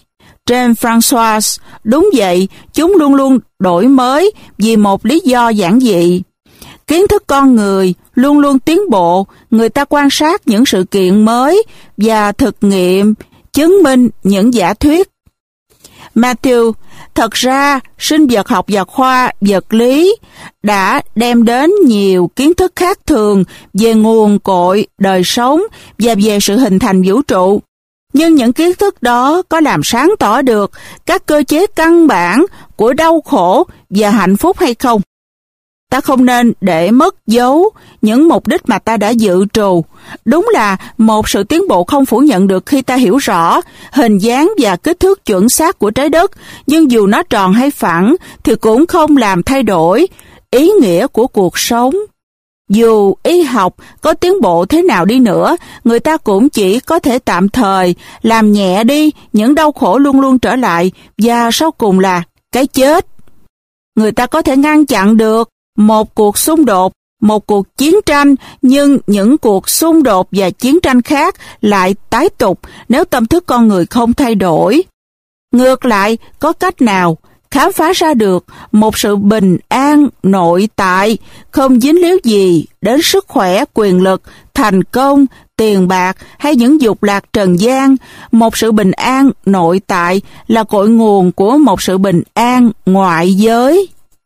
James Francois, đúng vậy, chúng luôn luôn đổi mới vì một lý do giản dị. Kiến thức con người luôn luôn tiến bộ, người ta quan sát những sự kiện mới và thực nghiệm, chứng minh những giả thuyết. Matthew, thật ra, sinh vật học và khoa vật lý đã đem đến nhiều kiến thức khác thường về nguồn cội, đời sống và về sự hình thành vũ trụ. Nhưng những kiến thức đó có làm sáng tỏ được các cơ chế căn bản của đau khổ và hạnh phúc hay không? Ta không nên để mất dấu những mục đích mà ta đã dự trù. Đúng là một sự tiến bộ không phủ nhận được khi ta hiểu rõ hình dáng và kích thước chuẩn xác của trái đất, nhưng dù nó tròn hay phẳng thì cũng không làm thay đổi ý nghĩa của cuộc sống. Dù y học có tiến bộ thế nào đi nữa, người ta cũng chỉ có thể tạm thời làm nhẹ đi những đau khổ luôn luôn trở lại, và sau cùng là cái chết. Người ta có thể ngăn chặn được một cuộc xung đột, một cuộc chiến tranh, nhưng những cuộc xung đột và chiến tranh khác lại tái tục nếu tâm thức con người không thay đổi. Ngược lại, có cách nào khám phá ra được một sự bình an nội tại không dính líu gì đến sức khỏe, quyền lực, thành công, tiền bạc hay những dục lạc trần gian? Một sự bình an nội tại là cội nguồn của một sự bình an ngoại giới.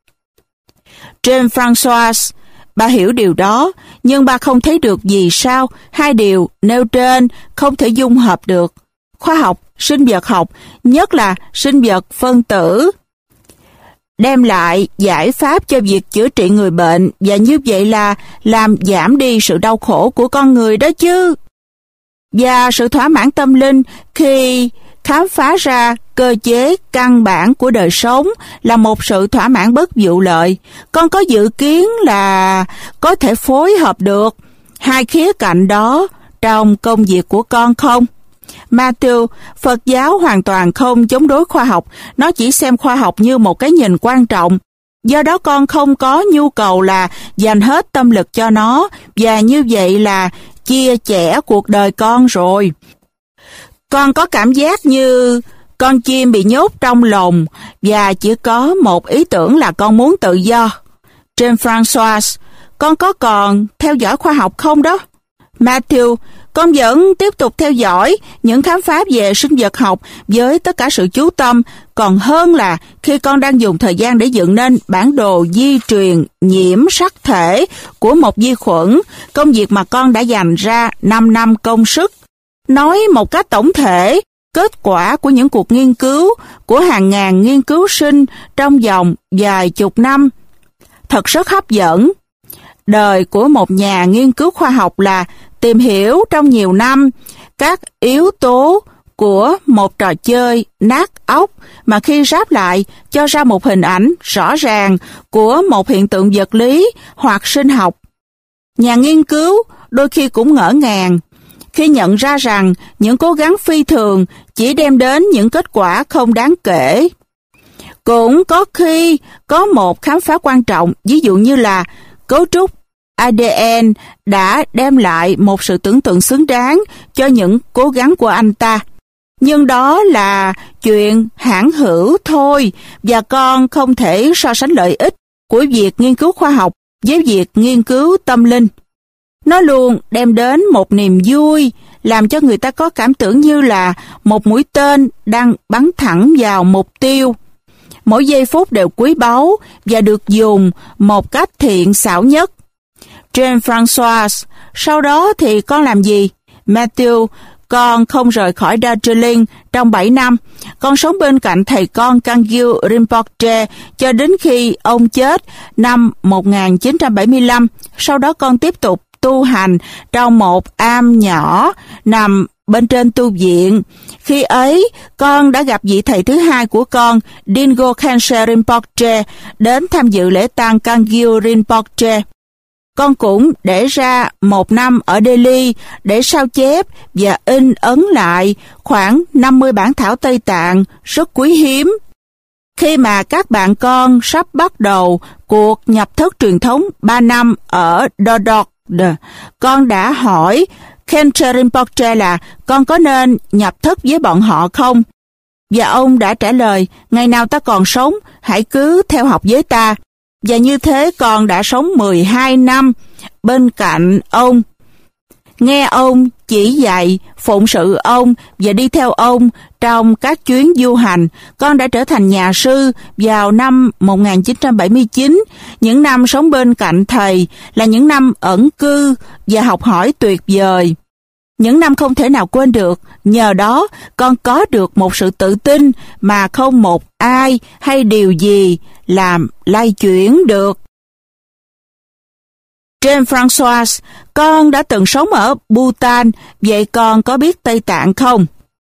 James Francois, bà hiểu điều đó, nhưng bà không thấy được vì sao hai điều nêu trên không thể dung hợp được. Khoa học, sinh vật học, nhất là sinh vật phân tử, đem lại giải pháp cho việc chữa trị người bệnh, và như vậy là làm giảm đi sự đau khổ của con người đó chứ. Và sự thỏa mãn tâm linh khi khám phá ra cơ chế căn bản của đời sống là một sự thỏa mãn bất vụ lợi. Con có dự kiến là có thể phối hợp được hai khía cạnh đó trong công việc của con không? Matthew, Phật giáo hoàn toàn không chống đối khoa học, nó chỉ xem khoa học như một cái nhìn quan trọng. Do đó con không có nhu cầu là dành hết tâm lực cho nó, và như vậy là chia chẻ cuộc đời con rồi. Con có cảm giác như con chim bị nhốt trong lồng và chỉ có một ý tưởng là con muốn tự do. James Francois, con có còn theo dõi khoa học không đó? Matthew, con vẫn tiếp tục theo dõi những khám phá về sinh vật học với tất cả sự chú tâm, còn hơn là khi con đang dùng thời gian để dựng nên bản đồ di truyền nhiễm sắc thể của một vi khuẩn, công việc mà con đã dành ra năm năm công sức. Nói một cách tổng thể, kết quả của những cuộc nghiên cứu của hàng ngàn nghiên cứu sinh trong vòng vài chục năm thật rất hấp dẫn. Đời của một nhà nghiên cứu khoa học là tìm hiểu trong nhiều năm các yếu tố của một trò chơi nát óc mà khi ráp lại cho ra một hình ảnh rõ ràng của một hiện tượng vật lý hoặc sinh học. Nhà nghiên cứu đôi khi cũng ngỡ ngàng khi nhận ra rằng những cố gắng phi thường chỉ đem đến những kết quả không đáng kể. Cũng có khi có một khám phá quan trọng, ví dụ như là cấu trúc a đê en đã đem lại một sự tưởng tượng xứng đáng cho những cố gắng của anh ta. Nhưng đó là chuyện hãng hữu thôi, và con không thể so sánh lợi ích của việc nghiên cứu khoa học với việc nghiên cứu tâm linh. Nó luôn đem đến một niềm vui, làm cho người ta có cảm tưởng như là một mũi tên đang bắn thẳng vào mục tiêu. Mỗi giây phút đều quý báu và được dùng một cách thiện xảo nhất. James Francois, sau đó thì con làm gì? Matthew, con không rời khỏi Darjeeling trong bảy năm. Con sống bên cạnh thầy con Kangyu Rinpoche cho đến khi ông chết năm một nghìn chín trăm bảy mươi lăm. Sau đó con tiếp tục tu hành trong một am nhỏ nằm bên trên tu viện. Khi ấy, con đã gặp vị thầy thứ hai của con, Dingo Khyentse Rinpoche, đến tham dự lễ tang Kangyu Rinpoche. Con cũng để ra một năm ở Delhi để sao chép và in ấn lại khoảng năm mươi bản thảo Tây Tạng rất quý hiếm. Khi mà các bạn con sắp bắt đầu cuộc nhập thất truyền thống ba năm ở Dodok, con đã hỏi Khyentse Rinpoche là con có nên nhập thất với bọn họ không? Và ông đã trả lời, ngày nào ta còn sống, hãy cứ theo học với ta. Và như thế con đã sống mười hai năm bên cạnh ông, nghe ông chỉ dạy, phụng sự ông và đi theo ông trong các chuyến du hành. Con đã trở thành nhà sư vào năm một nghìn chín trăm bảy mươi chín. Những năm sống bên cạnh thầy là những năm ẩn cư và học hỏi tuyệt vời. Những năm không thể nào quên được, nhờ đó con có được một sự tự tin mà không một ai hay điều gì làm lay chuyển được. Jean-François, con đã từng sống ở Bhutan, vậy con có biết Tây Tạng không?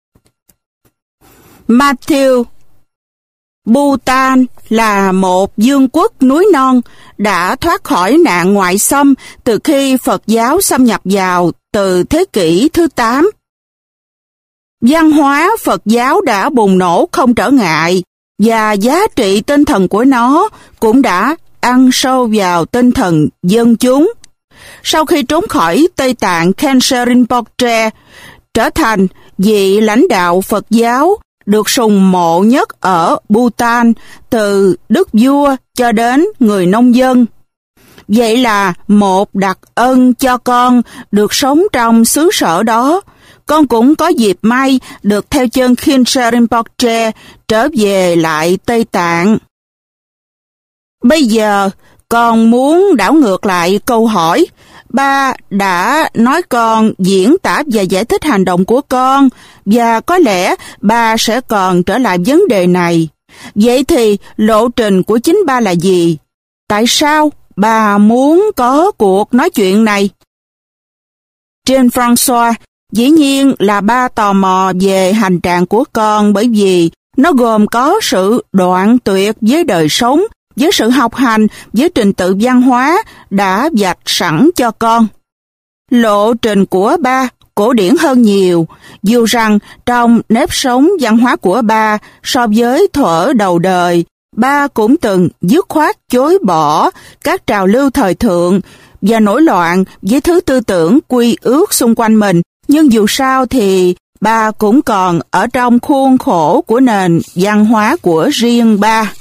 Matthew, Bhutan là một vương quốc núi non đã thoát khỏi nạn ngoại xâm từ khi Phật giáo xâm nhập vào từ thế kỷ thứ tám. Văn hóa Phật giáo đã bùng nổ không trở ngại và giá trị tinh thần của nó cũng đã ăn sâu vào tinh thần dân chúng. Sau khi trốn khỏi Tây Tạng, Khense Rinpoche trở thành vị lãnh đạo Phật giáo được sùng mộ nhất ở Bhutan, từ đức vua cho đến người nông dân. Vậy là một đặc ân cho con được sống trong xứ sở đó. Con cũng có dịp may được theo chân Khense Rinpoche trở về lại Tây Tạng. Bây giờ, con muốn đảo ngược lại câu hỏi. Ba đã nói con diễn tả và giải thích hành động của con, và có lẽ ba sẽ còn trở lại vấn đề này. Vậy thì lộ trình của chính ba là gì? Tại sao ba muốn có cuộc nói chuyện này? Jean-François, dĩ nhiên là ba tò mò về hành trạng của con, bởi vì nó gồm có sự đoạn tuyệt với đời sống, với sự học hành, với trình tự văn hóa đã vạch sẵn cho con. Lộ trình của ba cổ điển hơn nhiều, dù rằng trong nếp sống văn hóa của ba so với thuở đầu đời, ba cũng từng dứt khoát chối bỏ các trào lưu thời thượng và nổi loạn với thứ tư tưởng quy ước xung quanh mình, nhưng dù sao thì ba cũng còn ở trong khuôn khổ của nền văn hóa của riêng ba.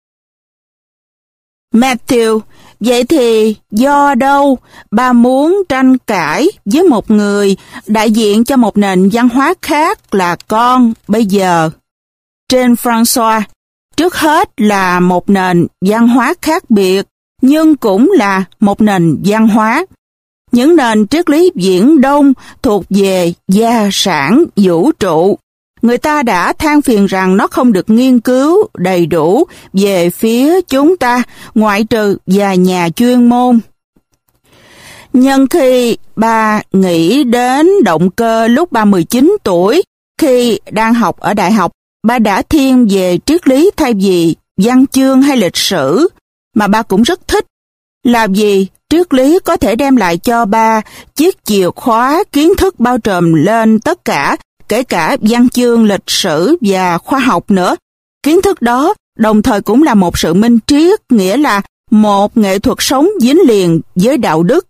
Matthew, vậy thì do đâu ba muốn tranh cãi với một người đại diện cho một nền văn hóa khác là con bây giờ? Jean-François, trước hết là một nền văn hóa khác biệt, nhưng cũng là một nền văn hóa. Những nền triết lý Viễn Đông thuộc về gia sản vũ trụ. Người ta đã than phiền rằng nó không được nghiên cứu đầy đủ về phía chúng ta, ngoại trừ vài nhà chuyên môn. Nhân khi ba nghĩ đến động cơ lúc ba mười chín tuổi, khi đang học ở đại học, ba đã thiên về triết lý thay vì văn chương hay lịch sử, mà ba cũng rất thích. Là vì triết lý có thể đem lại cho ba chiếc chìa khóa kiến thức bao trùm lên tất cả, kể cả văn chương, lịch sử và khoa học nữa. Kiến thức đó đồng thời cũng là một sự minh triết, nghĩa là một nghệ thuật sống dính liền với đạo đức.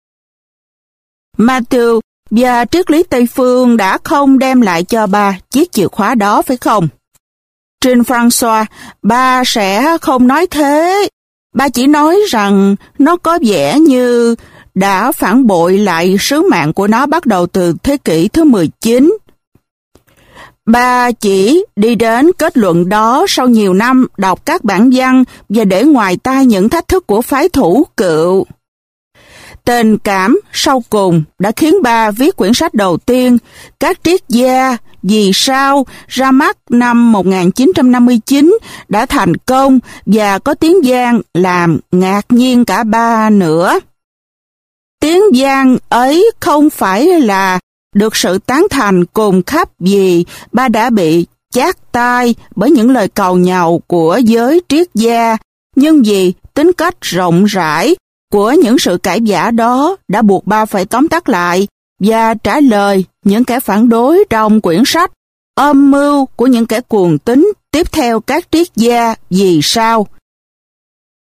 Matthew và triết lý Tây Phương đã không đem lại cho ba chiếc chìa khóa đó, phải không? Jean-François, ba sẽ không nói thế. Ba chỉ nói rằng nó có vẻ như đã phản bội lại sứ mạng của nó bắt đầu từ thế kỷ thứ mười chín. Ba chỉ đi đến kết luận đó sau nhiều năm đọc các bản văn và để ngoài tai những thách thức của phái thủ cựu. Tình cảm sau cùng đã khiến ba viết quyển sách đầu tiên, Các triết gia vì sao, ra mắt năm một nghìn chín trăm năm mươi chín, đã thành công và có tiếng vang làm ngạc nhiên cả ba nữa. Tiếng vang ấy không phải là được sự tán thành cùng khắp vì ba đã bị chát tai bởi những lời cầu nhàu của giới triết gia, nhưng vì tính cách rộng rãi của những sự cãi vã đó đã buộc ba phải tóm tắt lại và trả lời những kẻ phản đối trong quyển sách Âm mưu của những kẻ cuồng tín tiếp theo các triết gia vì sao.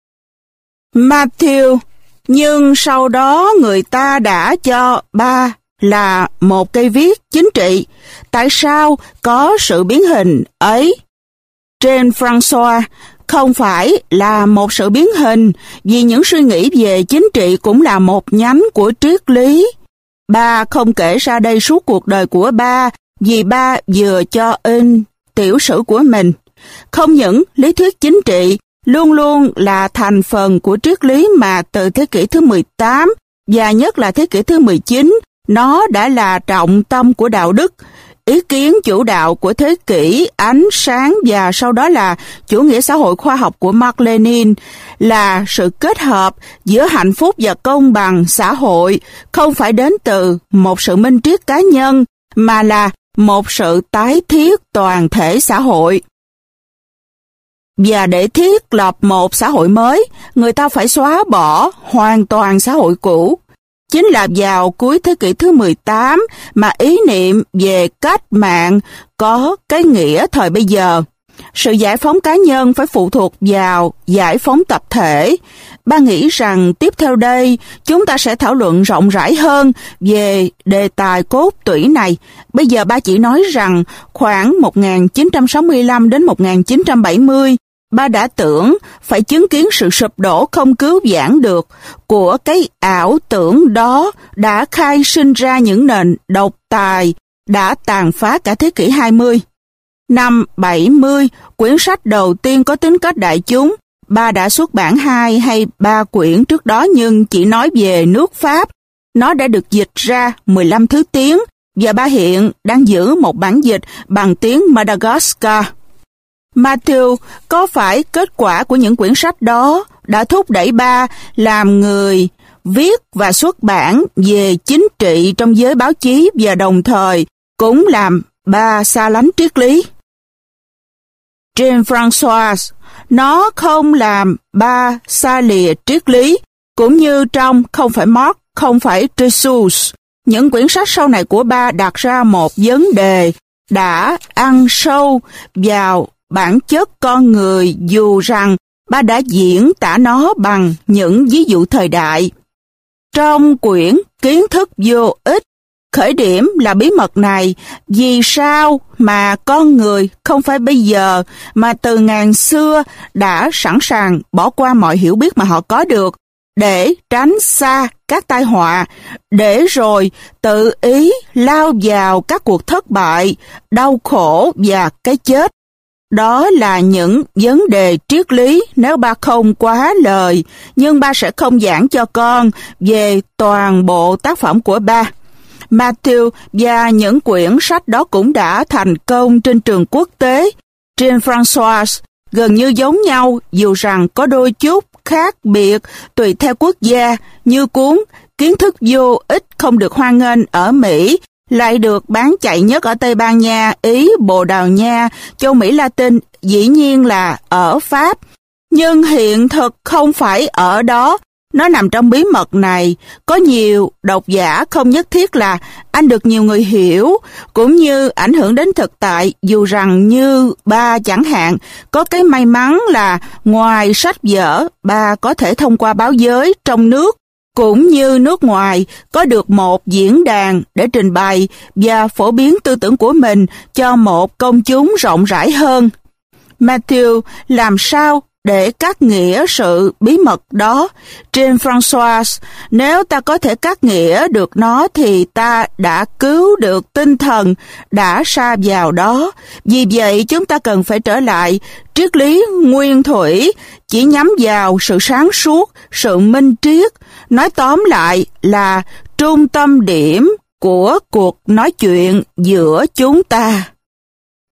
Matthew, nhưng sau đó người ta đã cho ba là một cây viết chính trị. Tại sao có sự biến hình ấy? Jean-François không phải là một sự biến hình, vì những suy nghĩ về chính trị cũng là một nhánh của triết lý. Ba không kể ra đây suốt cuộc đời của ba, vì ba vừa cho in tiểu sử của mình. Không những lý thuyết chính trị luôn luôn là thành phần của triết lý mà từ thế kỷ thứ mười tám và nhất là thế kỷ thứ mười chín, nó đã là trọng tâm của đạo đức. Ý kiến chủ đạo của thế kỷ ánh sáng và sau đó là chủ nghĩa xã hội khoa học của Mark Lenin là sự kết hợp giữa hạnh phúc và công bằng xã hội, không phải đến từ một sự minh triết cá nhân, mà là một sự tái thiết toàn thể xã hội. Và để thiết lập một xã hội mới, người ta phải xóa bỏ hoàn toàn xã hội cũ. Chính là vào cuối thế kỷ thứ mười tám mà ý niệm về cách mạng có cái nghĩa thời bây giờ. Sự giải phóng cá nhân phải phụ thuộc vào giải phóng tập thể. Ba nghĩ rằng tiếp theo đây chúng ta sẽ thảo luận rộng rãi hơn về đề tài cốt tủy này. Bây giờ ba chỉ nói rằng khoảng một nghìn chín trăm sáu mươi lăm đến một nghìn chín trăm bảy mươi, ba đã tưởng phải chứng kiến sự sụp đổ không cứu vãn được của cái ảo tưởng đó đã khai sinh ra những nền độc tài đã tàn phá cả thế kỷ hai mươi. Năm bảy mươi, quyển sách đầu tiên có tính cách đại chúng, ba đã xuất bản hai hay ba quyển trước đó nhưng chỉ nói về nước Pháp. Nó đã được dịch ra mười lăm thứ tiếng và ba hiện đang giữ một bản dịch bằng tiếng Madagascar. Matthew, có phải kết quả của những quyển sách đó đã thúc đẩy ba làm người viết và xuất bản về chính trị trong giới báo chí và đồng thời cũng làm ba xa lánh triết lý? Jean-François, nó không làm ba xa lìa triết lý, cũng như trong Không phải Marx, không phải Jesus. Những quyển sách sau này của ba đặt ra một vấn đề đã ăn sâu vào bản chất con người, dù rằng ba đã diễn tả nó bằng những ví dụ thời đại. Trong quyển Kiến thức vô ích, khởi điểm là bí mật này, vì sao mà con người không phải bây giờ mà từ ngàn xưa đã sẵn sàng bỏ qua mọi hiểu biết mà họ có được để tránh xa các tai họa, để rồi tự ý lao vào các cuộc thất bại, đau khổ và cái chết. Đó là những vấn đề triết lý nếu ba không quá lời, nhưng ba sẽ không giảng cho con về toàn bộ tác phẩm của ba. Matthew và những quyển sách đó cũng đã thành công trên trường quốc tế. Jean-François gần như giống nhau, dù rằng có đôi chút khác biệt tùy theo quốc gia, như cuốn Kiến thức vô ích không được hoan nghênh ở Mỹ, lại được bán chạy nhất ở Tây Ban Nha, Ý, Bồ Đào Nha, châu Mỹ Latin, dĩ nhiên là ở Pháp. Nhưng hiện thực không phải ở đó, nó nằm trong bí mật này. Có nhiều độc giả không nhất thiết là anh được nhiều người hiểu, cũng như ảnh hưởng đến thực tại, dù rằng như ba chẳng hạn, có cái may mắn là ngoài sách vở, ba có thể thông qua báo giới trong nước, cũng như nước ngoài, có được một diễn đàn để trình bày và phổ biến tư tưởng của mình cho một công chúng rộng rãi hơn. Matthew, làm sao để cắt nghĩa sự bí mật đó? Jean-François, nếu ta có thể cắt nghĩa được nó thì ta đã cứu được tinh thần đã sa vào đó. Vì vậy chúng ta cần phải trở lại triết lý nguyên thủy, chỉ nhắm vào sự sáng suốt, sự minh triết. Nói tóm lại là trung tâm điểm của cuộc nói chuyện giữa chúng ta.